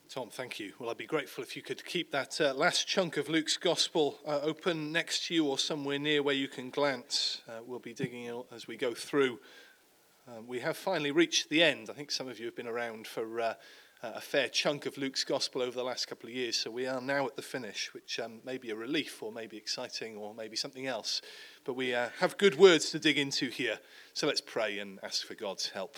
Tom, thank you. Well, I'd be grateful if you could keep that last chunk of Luke's Gospel open next to you or somewhere near where you can glance. We'll be digging in as we go through. We have finally reached the end. I think some of you have been around for a fair chunk of Luke's Gospel over the last couple of years, so we are now at the finish, which may be a relief or maybe exciting or maybe something else. But we have good words to dig into here, so let's pray and ask for God's help.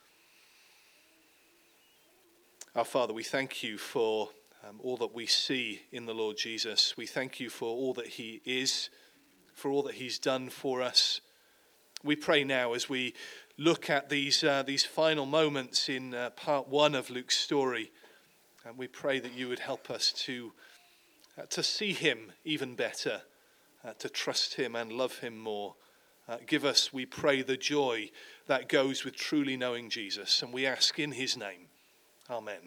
Our Father, we thank you for all that we see in the Lord Jesus. We thank you for all that he is, for all that he's done for us. We pray now as we look at these final moments in part one of Luke's story, and we pray that you would help us to see him even better, to trust him and love him more. Give us, we pray, the joy that goes with truly knowing Jesus, and we ask in his name. Amen.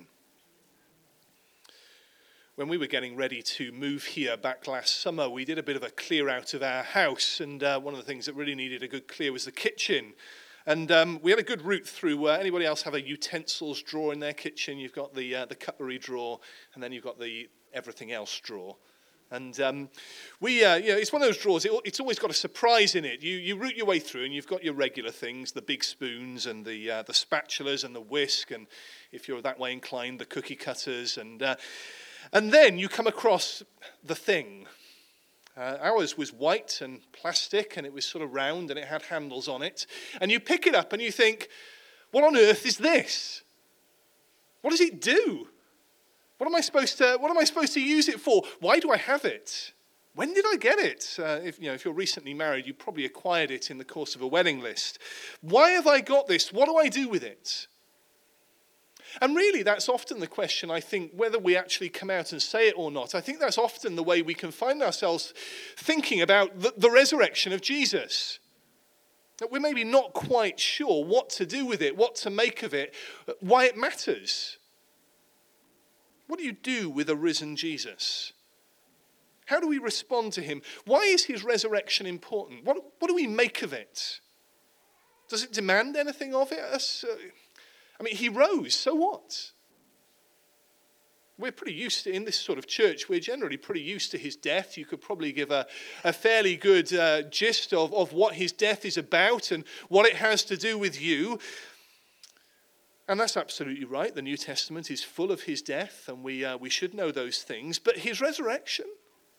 When we were getting ready to move here back last summer, we did a bit of a clear out of our house, and one of the things that really needed a good clear was the kitchen. And we had a good route through. Anybody else have a utensils drawer in their kitchen? You've got the cutlery drawer, and then you've got the everything else drawer. And it's one of those drawers. It's always got a surprise in it. You root your way through, and you've got your regular things, the big spoons and the spatulas and the whisk, and if you're that way inclined, the cookie cutters, and then you come across the thing. Ours was white and plastic, and it was sort of round, and it had handles on it. And you pick it up, and you think, "What on earth is this? What does it do? What am I supposed to use it for? Why do I have it? When did I get it?" If you're recently married, you probably acquired it in the course of a wedding list. Why have I got this? What do I do with it? And really, that's often the question, I think, whether we actually come out and say it or not. I think that's often the way we can find ourselves thinking about the resurrection of Jesus. That we're maybe not quite sure what to do with it, what to make of it, why it matters. What do you do with a risen Jesus? How do we respond to him? Why is his resurrection important? What do we make of it? Does it demand anything of us? He rose, so what? We're pretty used to, in this sort of church, we're generally pretty used to his death. You could probably give a fairly good gist of what his death is about and what it has to do with you. And that's absolutely right. The New Testament is full of his death, and we should know those things. But his resurrection?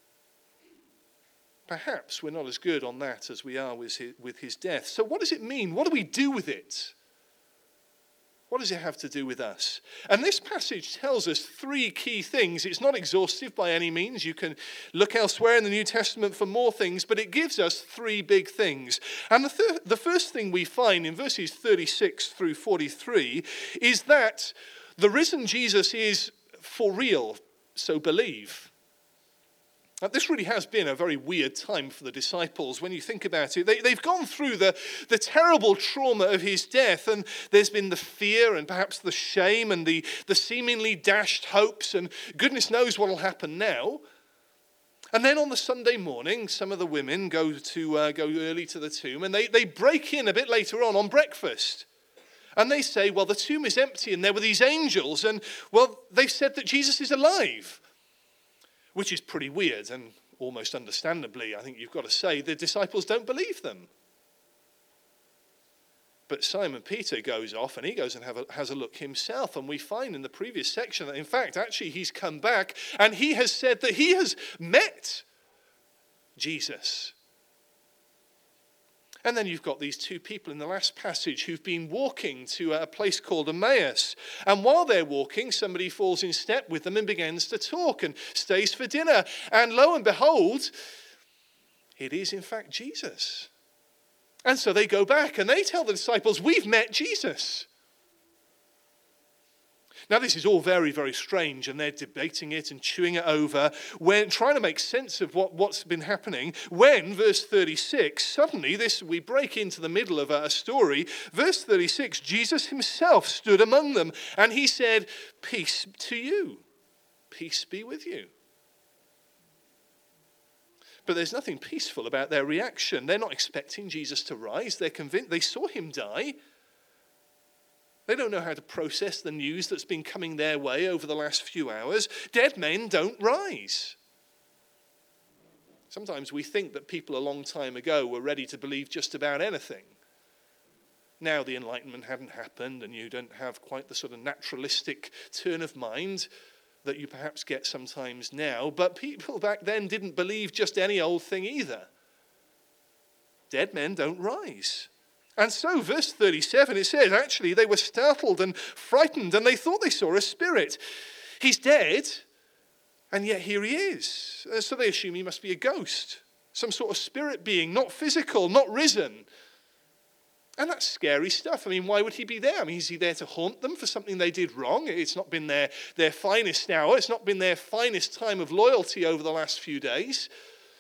Perhaps we're not as good on that as we are with his death. So what does it mean? What do we do with it? What does it have to do with us? And this passage tells us three key things. It's not exhaustive by any means. You can look elsewhere in the New Testament for more things, but it gives us three big things. And the first thing we find in verses 36 through 43 is that the risen Jesus is for real, so believe. Now, this really has been a very weird time for the disciples. When you think about it, they've gone through the terrible trauma of his death, and there's been the fear and perhaps the shame and the seemingly dashed hopes, and goodness knows what will happen now. And then on the Sunday morning, some of the women go early to the tomb, and they break in a bit later on breakfast. And they say, well, the tomb is empty, and there were these angels, and, well, they've said that Jesus is alive. Which is pretty weird, and almost understandably, I think you've got to say, the disciples don't believe them. But Simon Peter goes off, and he goes and has a look himself, and we find in the previous section that, in fact, actually he's come back, and he has said that he has met Jesus. And then you've got these two people in the last passage who've been walking to a place called Emmaus. And while they're walking, somebody falls in step with them and begins to talk and stays for dinner. And lo and behold, it is in fact Jesus. And so they go back and they tell the disciples, we've met Jesus. Now, this is all very, very strange, and they're debating it and chewing it over, when trying to make sense of what's been happening, when, verse 36, suddenly, we break into the middle of a story. Verse 36, Jesus himself stood among them, and he said, "Peace to you. Peace be with you." But there's nothing peaceful about their reaction. They're not expecting Jesus to rise. They're convinced they saw him die. They don't know how to process the news that's been coming their way over the last few hours. Dead men don't rise. Sometimes we think that people a long time ago were ready to believe just about anything. Now the Enlightenment hadn't happened, and you don't have quite the sort of naturalistic turn of mind that you perhaps get sometimes now. But people back then didn't believe just any old thing either. Dead men don't rise. And so, verse 37, it says, actually, they were startled and frightened, and they thought they saw a spirit. He's dead, and yet here he is. So they assume he must be a ghost, some sort of spirit being, not physical, not risen. And that's scary stuff. I mean, why would he be there? I mean, is he there to haunt them for something they did wrong? It's not been their finest hour. It's not been their finest time of loyalty over the last few days.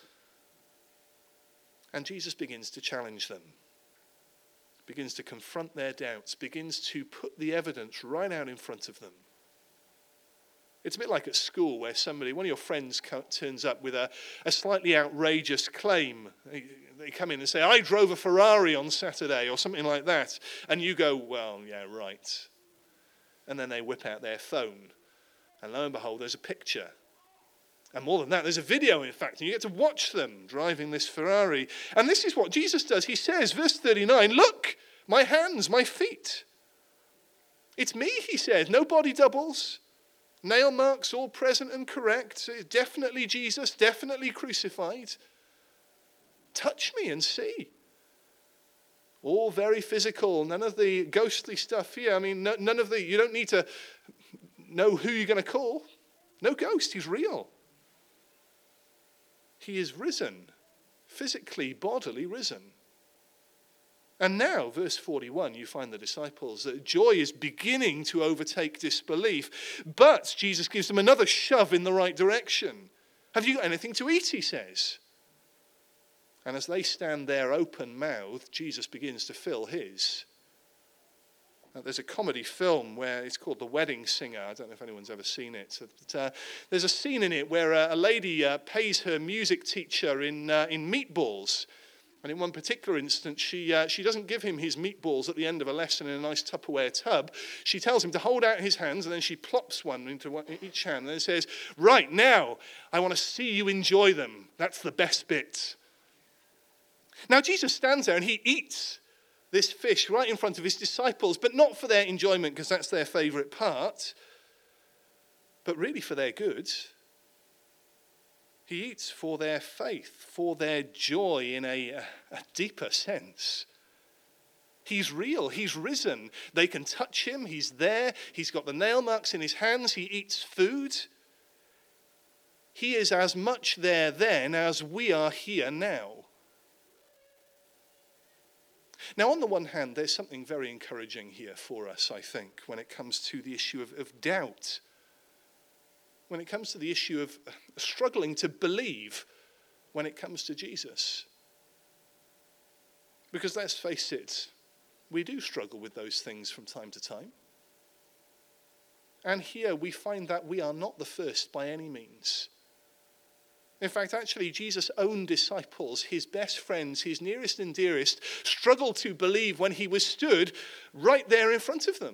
And Jesus begins to challenge them, begins to confront their doubts, begins to put the evidence right out in front of them. It's a bit like at school where one of your friends turns up with a slightly outrageous claim. They come in and say, I drove a Ferrari on Saturday, or something like that. And you go, well, yeah, right. And then they whip out their phone. And lo and behold, there's a picture. And more than that, there's a video, in fact, and you get to watch them driving this Ferrari. And this is what Jesus does. He says, verse 39, look, my hands, my feet. It's me, he says, no body doubles. Nail marks all present and correct. Definitely Jesus, definitely crucified. Touch me and see. All very physical, none of the ghostly stuff here. I mean, none of you don't need to know who you're going to call. No ghost, he's real. He is risen, physically, bodily risen. And now, verse 41, you find the disciples, that joy is beginning to overtake disbelief. But Jesus gives them another shove in the right direction. Have you got anything to eat, he says. And as they stand there open-mouthed, Jesus begins to fill his. Now, there's a comedy film where it's called The Wedding Singer. I don't know if anyone's ever seen it. But, there's a scene in it where a lady pays her music teacher in meatballs. And in one particular instance, she doesn't give him his meatballs at the end of a lesson in a nice Tupperware tub. She tells him to hold out his hands, and then she plops one into each hand. And then says, right, now, I want to see you enjoy them. That's the best bit. Now, Jesus stands there and he eats this fish right in front of his disciples, but not for their enjoyment, because that's their favorite part, but really for their good. He eats for their faith, for their joy in a deeper sense. He's real. He's risen. They can touch him. He's there. He's got the nail marks in his hands. He eats food. He is as much there then as we are here now. Now, on the one hand, there's something very encouraging here for us, I think, when it comes to the issue of doubt. When it comes to the issue of struggling to believe when it comes to Jesus. Because let's face it, we do struggle with those things from time to time. And here we find that we are not the first by any means. In fact, actually, Jesus' own disciples, his best friends, his nearest and dearest, struggled to believe when he was stood right there in front of them.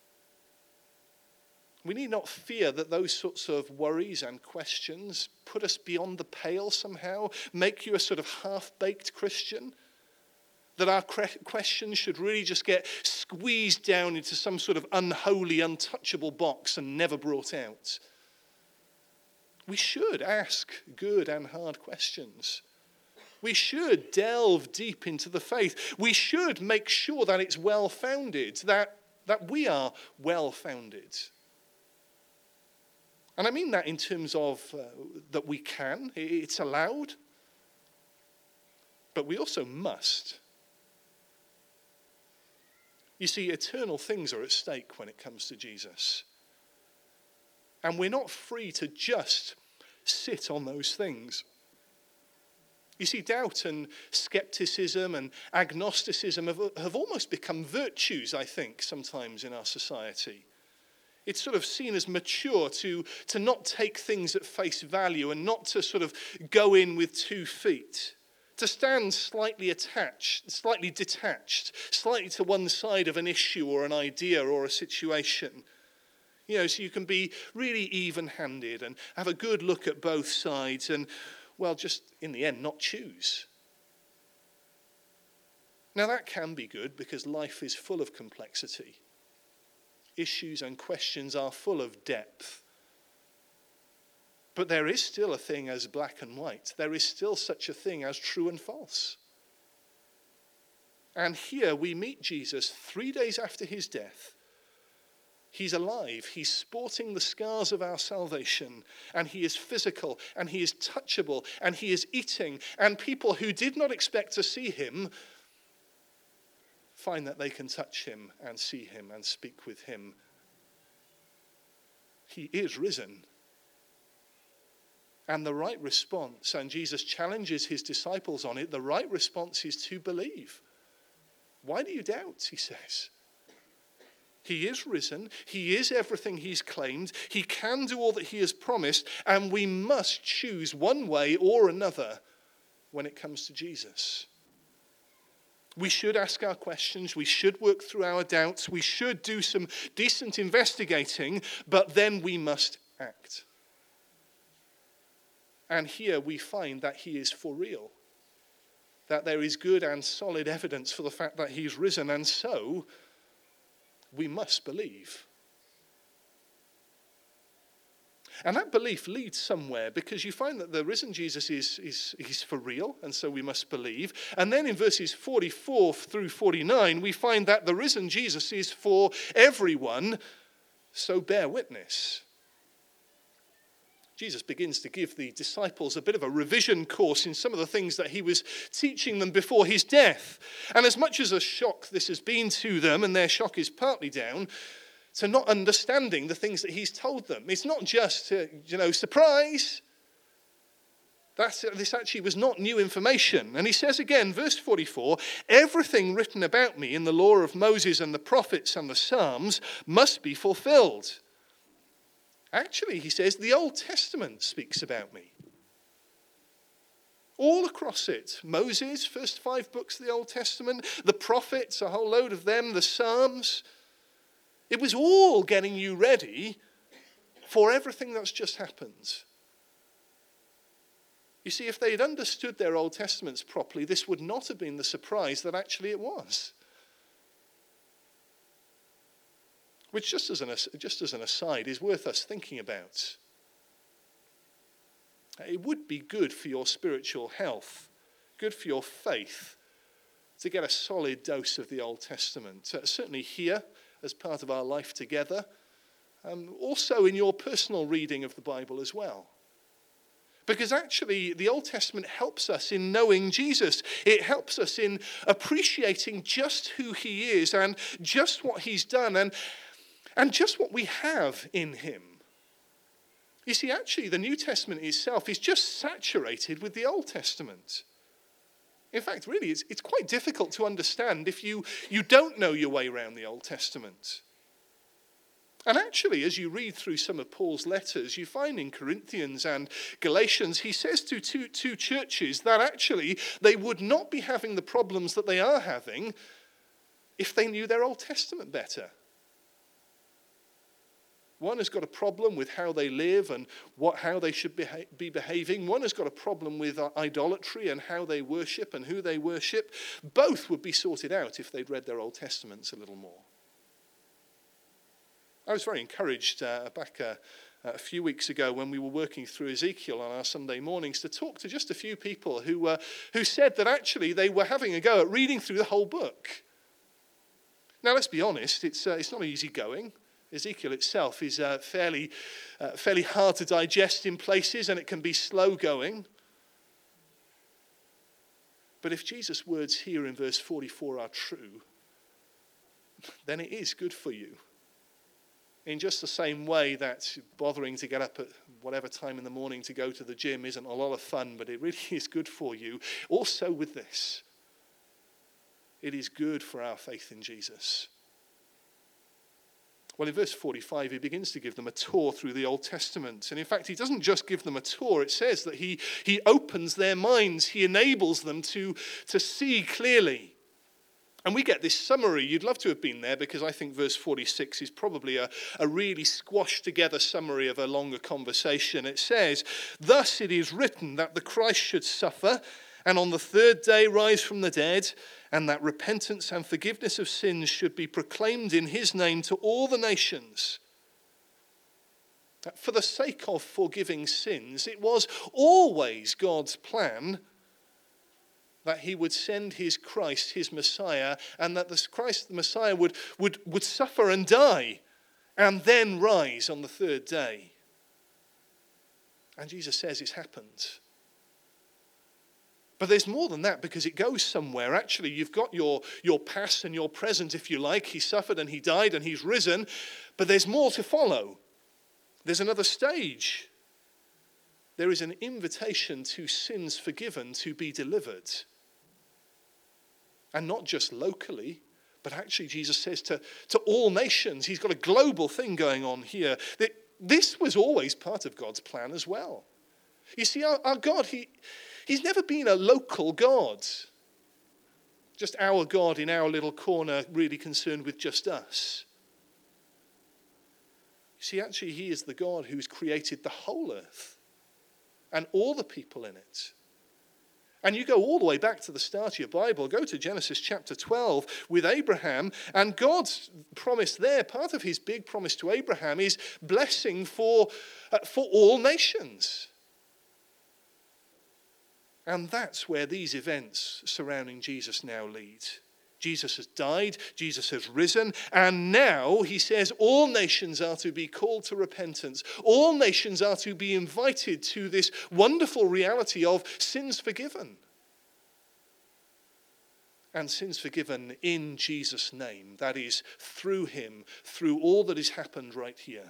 We need not fear that those sorts of worries and questions put us beyond the pale somehow, make you a sort of half-baked Christian, that our questions should really just get squeezed down into some sort of unholy, untouchable box and never brought out. We should ask good and hard questions. We should delve deep into the faith. We should make sure that it's well-founded, that we are well-founded. And I mean that in terms of that we can, it's allowed, but we also must. You see, eternal things are at stake when it comes to Jesus. And we're not free to just sit on those things. You see, doubt and skepticism and agnosticism have almost become virtues, I think, sometimes in our society. It's sort of seen as mature to not take things at face value and not to sort of go in with 2 feet, to stand slightly detached, slightly to one side of an issue or an idea or a situation. So you can be really even-handed and have a good look at both sides and, well, just in the end, not choose. Now that can be good because life is full of complexity. Issues and questions are full of depth. But there is still a thing as black and white. There is still such a thing as true and false. And here we meet Jesus 3 days after his death. He's alive. He's sporting the scars of our salvation. And he is physical. And he is touchable. And he is eating. And people who did not expect to see him find that they can touch him and see him and speak with him. He is risen. And the right response, and Jesus challenges his disciples on it, the right response is to believe. Why do you doubt, he says? He is risen. He is everything he's claimed. He can do all that he has promised. And we must choose one way or another when it comes to Jesus. We should ask our questions. We should work through our doubts. We should do some decent investigating. But then we must act. And here we find that he is for real. That there is good and solid evidence for the fact that he's risen. And so we must believe. And that belief leads somewhere because you find that the risen Jesus is for real, and so we must believe. And then in verses 44 through 49, we find that the risen Jesus is for everyone, so bear witness. Jesus begins to give the disciples a bit of a revision course in some of the things that he was teaching them before his death. And as much as a shock this has been to them, and their shock is partly down to not understanding the things that he's told them. It's not just, surprise. This actually was not new information. And he says again, verse 44, everything written about me in the law of Moses and the prophets and the Psalms must be fulfilled. Actually, he says, the Old Testament speaks about me. All across it. Moses, first 5 books of the Old Testament. The prophets, a whole load of them. The Psalms. It was all getting you ready for everything that's just happened. You see, if they had understood their Old Testaments properly, this would not have been the surprise that actually it was. Which, just as an aside, is worth us thinking about. It would be good for your spiritual health, good for your faith, to get a solid dose of the Old Testament. Certainly here, as part of our life together, also in your personal reading of the Bible as well. Because actually, the Old Testament helps us in knowing Jesus. It helps us in appreciating just who he is and just what he's done and just what we have in him. You see, actually, the New Testament itself is just saturated with the Old Testament. In fact, really, it's quite difficult to understand if you don't know your way around the Old Testament. And actually, as you read through some of Paul's letters, you find in Corinthians and Galatians, he says to two churches that actually they would not be having the problems that they are having if they knew their Old Testament better. One has got a problem with how they live and how they should be behaving. One has got a problem with idolatry and how they worship and who they worship. Both would be sorted out if they'd read their Old Testaments a little more. I was very encouraged back a few weeks ago when we were working through Ezekiel on our Sunday mornings to talk to just a few people who said that actually they were having a go at reading through the whole book. Now, let's be honest, it's not easy going. Ezekiel itself is fairly hard to digest in places, and it can be slow going. But if Jesus' words here in verse 44 are true, then it is good for you. In just the same way that bothering to get up at whatever time in the morning to go to the gym isn't a lot of fun, but it really is good for you. Also with this, it is good for our faith in Jesus. Well, in verse 45, he begins to give them a tour through the Old Testament. And in fact, he doesn't just give them a tour. It says that he opens their minds. He enables them to see clearly. And we get this summary. You'd love to have been there, because I think verse 46 is probably a really squashed together summary of a longer conversation. It says, "Thus it is written that the Christ should suffer, and on the third day rise from the dead, and that repentance and forgiveness of sins should be proclaimed in his name to all the nations." For the sake of forgiving sins, it was always God's plan that he would send his Christ, his Messiah, and that this Christ, the Messiah, would suffer and die, and then rise on the third day. And Jesus says it's happened. But there's more than that, because it goes somewhere. Actually, you've got your past and your present, if you like. He suffered and he died and he's risen. But there's more to follow. There's another stage. There is an invitation to sins forgiven to be delivered. And not just locally, but actually Jesus says to all nations. He's got a global thing going on here. This was always part of God's plan as well. You see, our God, He's never been a local God. Just our God in our little corner, really concerned with just us. You see, actually, he is the God who's created the whole earth and all the people in it. And you go all the way back to the start of your Bible. Go to Genesis chapter 12 with Abraham. And God's promise there, part of his big promise to Abraham, is blessing for all nations. And that's where these events surrounding Jesus now lead. Jesus has died, Jesus has risen, and now he says all nations are to be called to repentance. All nations are to be invited to this wonderful reality of sins forgiven. And sins forgiven in Jesus' name. That is, through him, through all that has happened right here.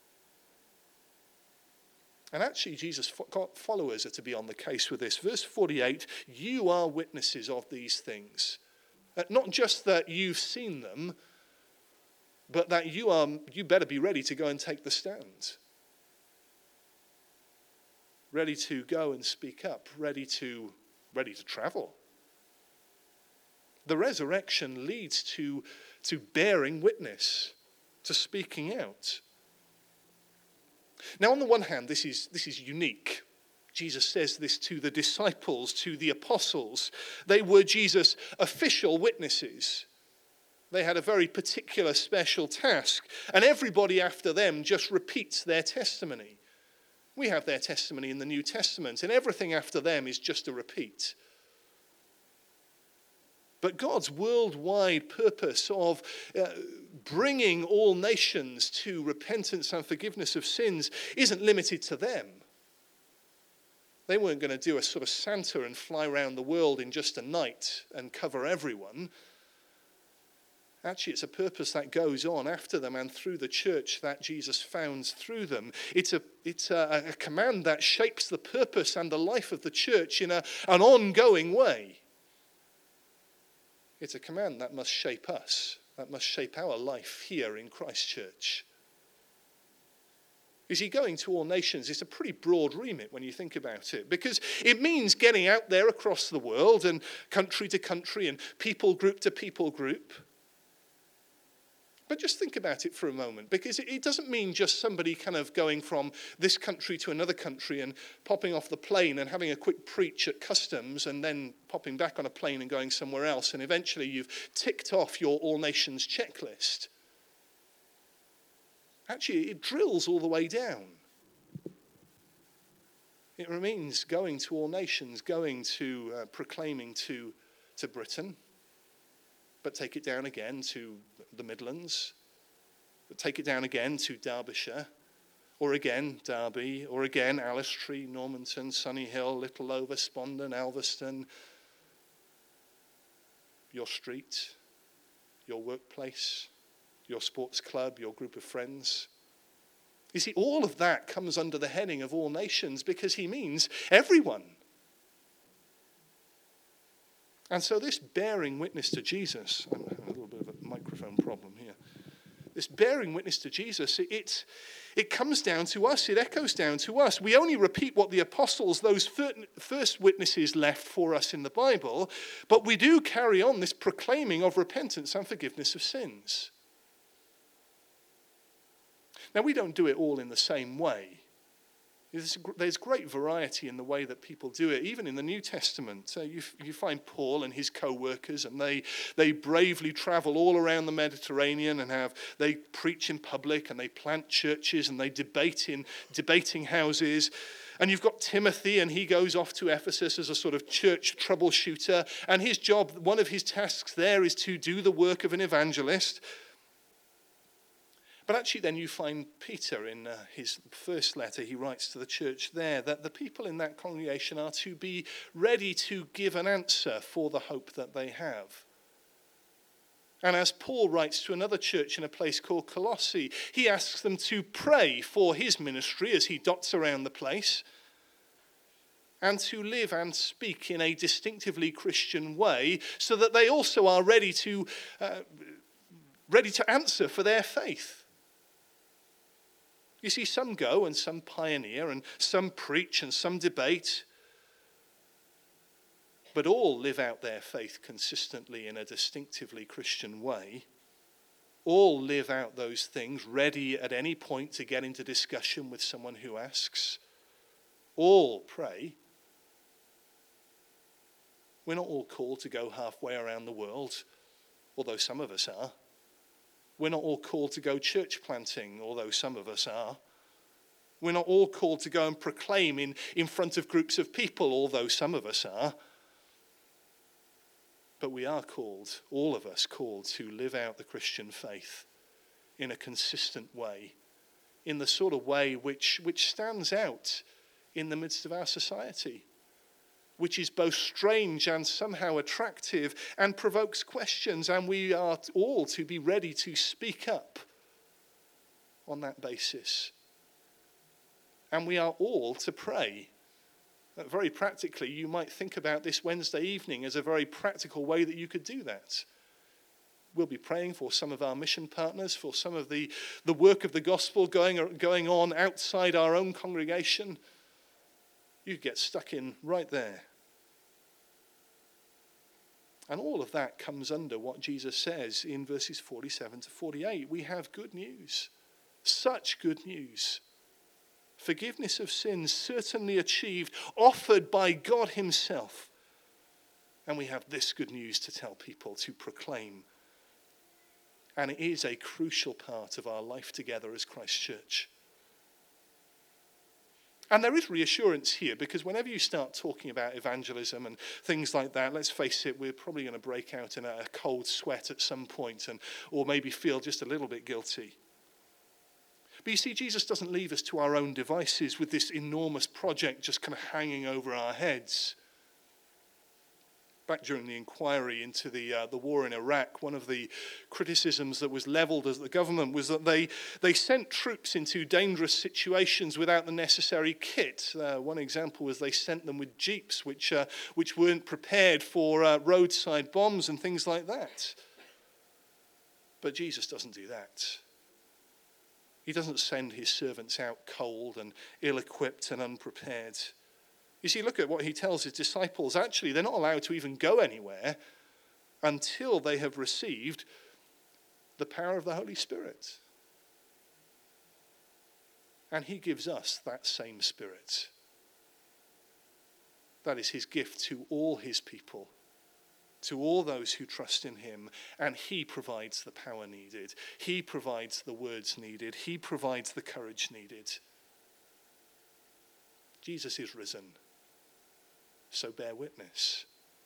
And actually, Jesus' followers are to be on the case with this. Verse 48, you are witnesses of these things. Not just that you've seen them, but that you better be ready to go and take the stand. Ready to go and speak up, ready to travel. The resurrection leads to bearing witness, to speaking out. Now, on the one hand, this is unique. Jesus says this to the disciples, to the apostles. They were Jesus' official witnesses. They had a very particular special task, and everybody after them just repeats their testimony. We have their testimony in the New Testament, and everything after them is just a repeat. But God's worldwide purpose of bringing all nations to repentance and forgiveness of sins isn't limited to them. They weren't going to do a sort of Santa and fly around the world in just a night and cover everyone. Actually, it's a purpose that goes on after them and through the church that Jesus founds through them. It's a command that shapes the purpose and the life of the church in an ongoing way. It's a command that must shape us, that must shape our life here in Christ Church. You see, going to all nations is a pretty broad remit when you think about it, because it means getting out there across the world and country to country and people group to people group. But just think about it for a moment, because it doesn't mean just somebody kind of going from this country to another country and popping off the plane and having a quick preach at customs and then popping back on a plane and going somewhere else, and eventually you've ticked off your all nations checklist. Actually, it drills all the way down. It means going to all nations, going to proclaiming to Britain, but take it down again to the Midlands, but take it down again to Derbyshire, or again Derby, or again Alistree, Normanton, Sunnyhill, Littleover, Spondon, Elverston, your street, your workplace, your sports club, your group of friends. You see, all of that comes under the heading of all nations because he means everyone. And so this bearing witness to Jesus, I'm having a little bit of a microphone problem here. this bearing witness to Jesus, it comes down to us. It echoes down to us. We only repeat what the apostles, those first witnesses, left for us in the Bible, but we do carry on this proclaiming of repentance and forgiveness of sins. Now, we don't do it all in the same way. There's great variety in the way that people do it, even in the New Testament. You find Paul and his co-workers, and they bravely travel all around the Mediterranean, and they preach in public, and they plant churches, and they debate in debating houses. And you've got Timothy, and he goes off to Ephesus as a sort of church troubleshooter, and his job, one of his tasks there, is to do the work of an evangelist. But actually then you find Peter in his first letter, he writes to the church there that the people in that congregation are to be ready to give an answer for the hope that they have. And as Paul writes to another church in a place called Colossae, he asks them to pray for his ministry as he dots around the place, and to live and speak in a distinctively Christian way so that they also are ready to answer for their faith. You see, some go and some pioneer and some preach and some debate, but all live out their faith consistently in a distinctively Christian way. All live out those things, ready at any point to get into discussion with someone who asks. All pray. We're not all called to go halfway around the world, although some of us are. We're not all called to go church planting, although some of us are. We're not all called to go and proclaim in front of groups of people, although some of us are. But we are called, all of us called, to live out the Christian faith in a consistent way, in the sort of way which stands out in the midst of our society, which is both strange and somehow attractive and provokes questions, and we are all to be ready to speak up on that basis. And we are all to pray. Very practically, you might think about this Wednesday evening as a very practical way that you could do that. We'll be praying for some of our mission partners, for some of the work of the gospel going on outside our own congregation. You get stuck in right there. And all of that comes under what Jesus says in verses 47 to 48. We have good news, such good news. Forgiveness of sins certainly achieved, offered by God himself. And we have this good news to tell people, to proclaim. And it is a crucial part of our life together as Christ Church. And there is reassurance here, because whenever you start talking about evangelism and things like that, let's face it, we're probably going to break out in a cold sweat at some point, or maybe feel just a little bit guilty. But you see, Jesus doesn't leave us to our own devices with this enormous project just kind of hanging over our heads. Back during the inquiry into the war in Iraq, one of the criticisms that was leveled at the government was that they sent troops into dangerous situations without the necessary kit. One example was they sent them with jeeps which weren't prepared for roadside bombs and things like that. But Jesus doesn't do that. He doesn't send his servants out cold and ill-equipped and unprepared. You see, look at what he tells his disciples. Actually, they're not allowed to even go anywhere until they have received the power of the Holy Spirit. And he gives us that same Spirit. That is his gift to all his people, to all those who trust in him. And he provides the power needed. He provides the words needed. He provides the courage needed. Jesus is risen. So bear witness.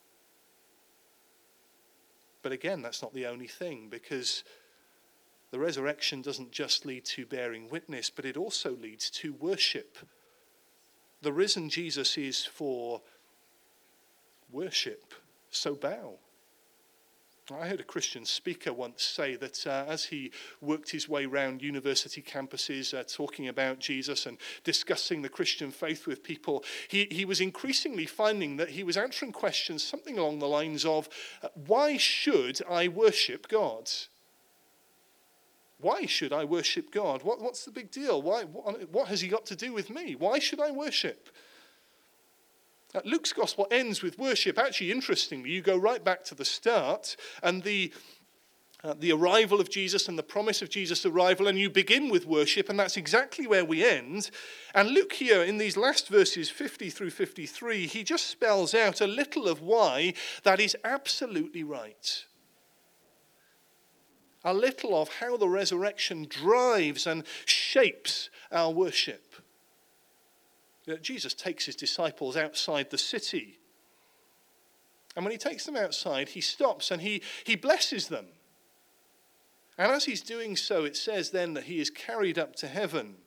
But again, that's not the only thing, because the resurrection doesn't just lead to bearing witness, but it also leads to worship. The risen Jesus is for worship, so bow. I heard a Christian speaker once say that as he worked his way around university campuses talking about Jesus and discussing the Christian faith with people, he was increasingly finding that he was answering questions something along the lines of, why should I worship God? Why should I worship God? What's the big deal? What has he got to do with me? Why should I worship? Luke's gospel ends with worship. Actually, interestingly, you go right back to the start and the arrival of Jesus and the promise of Jesus' arrival, and you begin with worship, and that's exactly where we end. And Luke here, in these last verses, 50 through 53, he just spells out a little of why that is absolutely right. A little of how the resurrection drives and shapes our worship. Jesus takes his disciples outside the city. And when he takes them outside, he stops and he blesses them. And as he's doing so, it says then that he is carried up to heaven.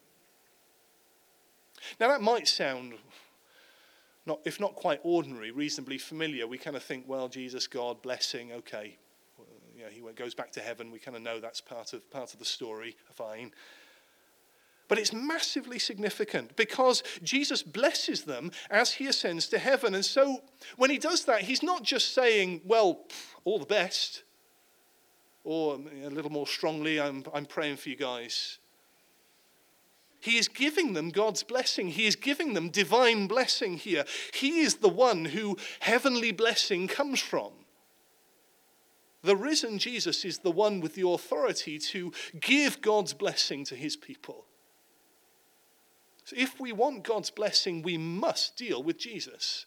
Now that might sound, if not quite ordinary, reasonably familiar. We kind of think, well, Jesus, God, blessing, okay. He goes back to heaven. We kind of know that's part of the story. Fine. But it's massively significant because Jesus blesses them as he ascends to heaven. And so when he does that, he's not just saying, well, all the best. Or a little more strongly, I'm praying for you guys. He is giving them God's blessing. He is giving them divine blessing here. He is the one who heavenly blessing comes from. The risen Jesus is the one with the authority to give God's blessing to his people. So if we want God's blessing, we must deal with Jesus.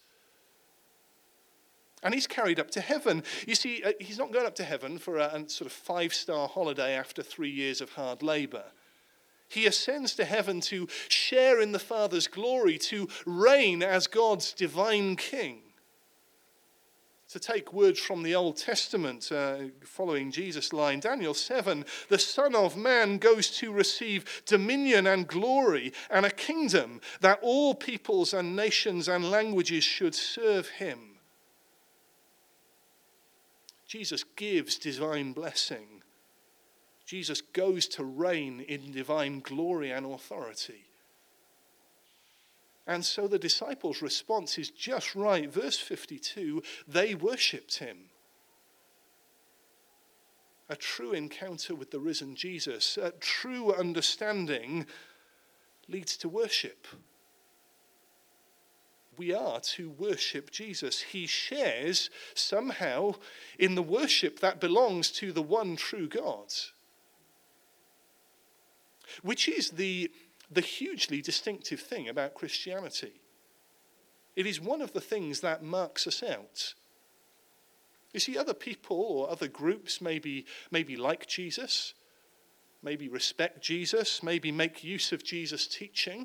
And he's carried up to heaven. You see, he's not going up to heaven for a sort of 5-star holiday after 3 years of hard labor. He ascends to heaven to share in the Father's glory, to reign as God's divine king. To take words from the Old Testament, following Jesus' line, Daniel 7, the Son of Man goes to receive dominion and glory and a kingdom that all peoples and nations and languages should serve him. Jesus gives divine blessing. Jesus goes to reign in divine glory and authority. And so the disciples' response is just right. Verse 52, they worshipped him. A true encounter with the risen Jesus, a true understanding leads to worship. We are to worship Jesus. He shares somehow in the worship that belongs to the one true God, which is the hugely distinctive thing about Christianity. It is one of the things that marks us out. You see, other people or other groups maybe like Jesus, maybe respect Jesus, maybe make use of Jesus' teaching.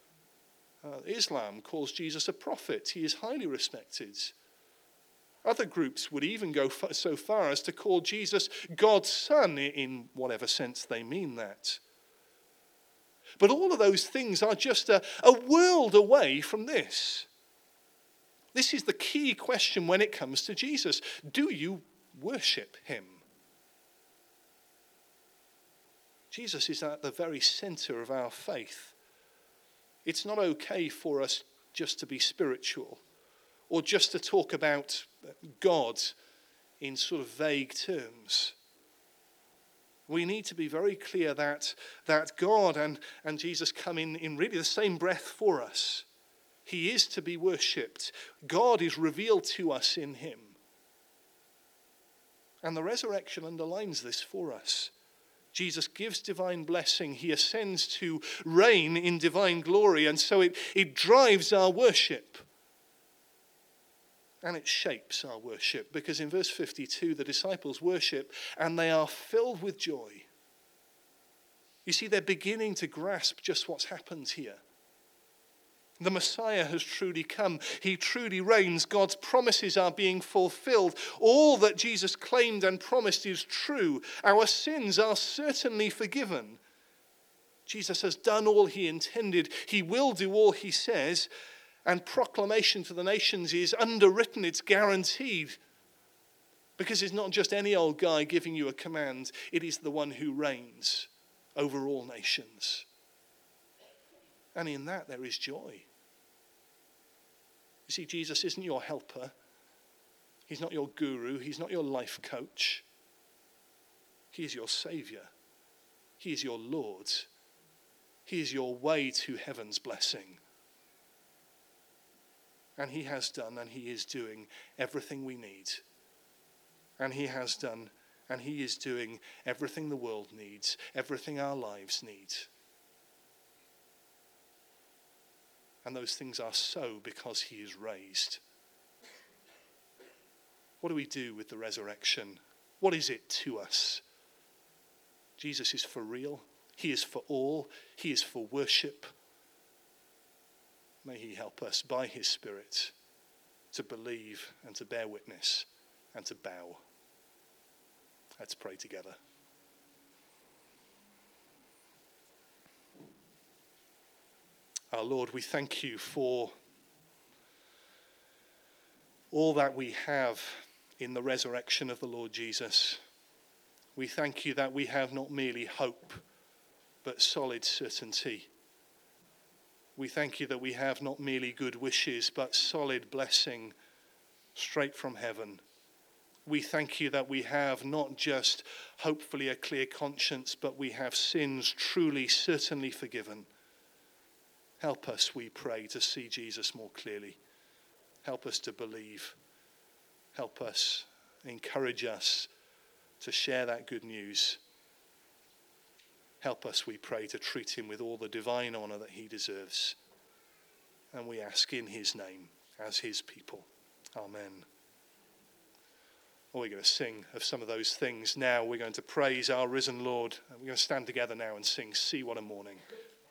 Islam calls Jesus a prophet. He is highly respected. Other groups would even go so far as to call Jesus God's son, in whatever sense they mean that. But all of those things are just a world away from this. This is the key question when it comes to Jesus. Do you worship him? Jesus is at the very center of our faith. It's not okay for us just to be spiritual or just to talk about God in sort of vague terms. We need to be very clear that God and Jesus come in really the same breath for us. He is to be worshipped. God is revealed to us in him. And the resurrection underlines this for us. Jesus gives divine blessing. He ascends to reign in divine glory. And so it drives our worship. And it shapes our worship, because in verse 52, the disciples worship and they are filled with joy. You see, they're beginning to grasp just what's happened here. The Messiah has truly come. He truly reigns. God's promises are being fulfilled. All that Jesus claimed and promised is true. Our sins are certainly forgiven. Jesus has done all he intended. He will do all he says. And proclamation to the nations is underwritten, it's guaranteed. Because it's not just any old guy giving you a command, it is the one who reigns over all nations. And in that there is joy. You see, Jesus isn't your helper. He's not your guru. He's not your life coach. He is your Savior. He is your Lord. He is your way to heaven's blessing. And he has done and he is doing everything we need. And he has done and he is doing everything the world needs, everything our lives need. And those things are so because he is raised. What do we do with the resurrection? What is it to us? Jesus is for real. He is for all. He is for worship. May he help us by his Spirit to believe and to bear witness and to bow. Let's pray together. Our Lord, we thank you for all that we have in the resurrection of the Lord Jesus. We thank you that we have not merely hope, but solid certainty. We thank you that we have not merely good wishes, but solid blessing straight from heaven. We thank you that we have not just hopefully a clear conscience, but we have sins truly, certainly forgiven. Help us, we pray, to see Jesus more clearly. Help us to believe. Help us, encourage us to share that good news. Help us, we pray, to treat him with all the divine honor that he deserves. And we ask in his name, as his people. Amen. We're going to sing of some of those things now. We're going to praise our risen Lord. We're going to stand together now and sing, "See What a Morning."